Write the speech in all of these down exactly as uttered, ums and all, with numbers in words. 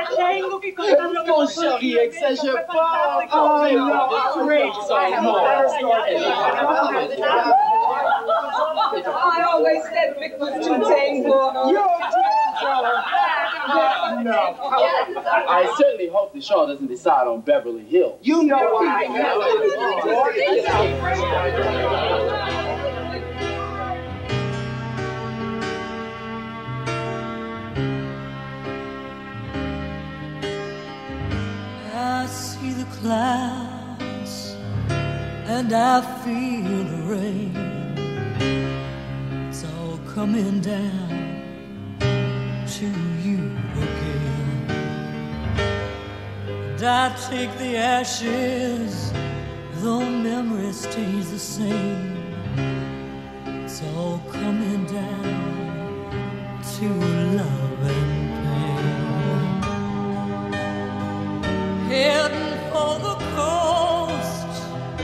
Mon chéri, exagère pas. Oh no, great I always said Vic was too tame for her. No. I certainly hope the Shaw doesn't decide on Beverly Hills. You know I I see the clouds and I feel the rain. It's all coming down to you again. And I take the ashes, though memory stays the same. It's all coming down to love and heading for the coast,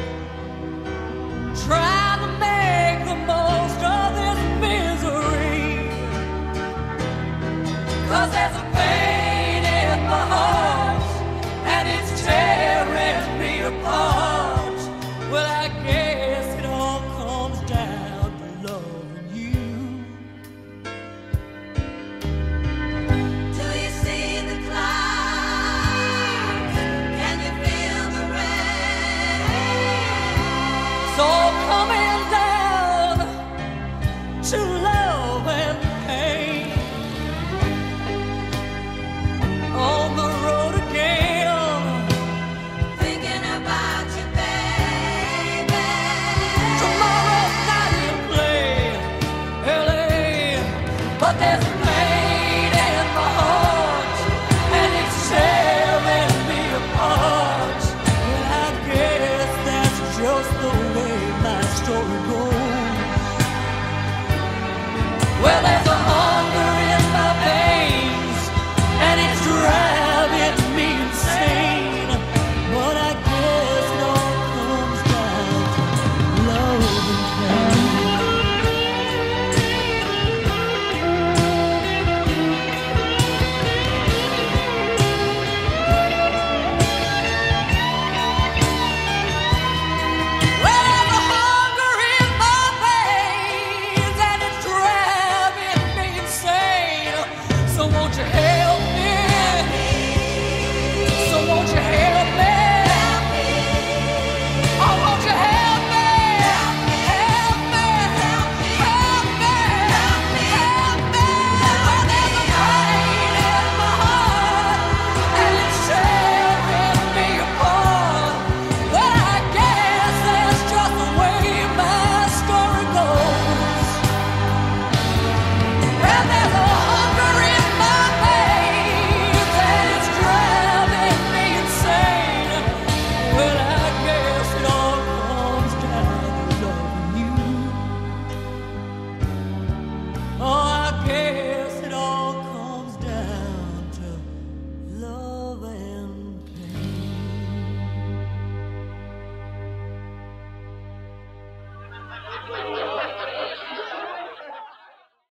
trying to make the most of this misery, 'cause there's a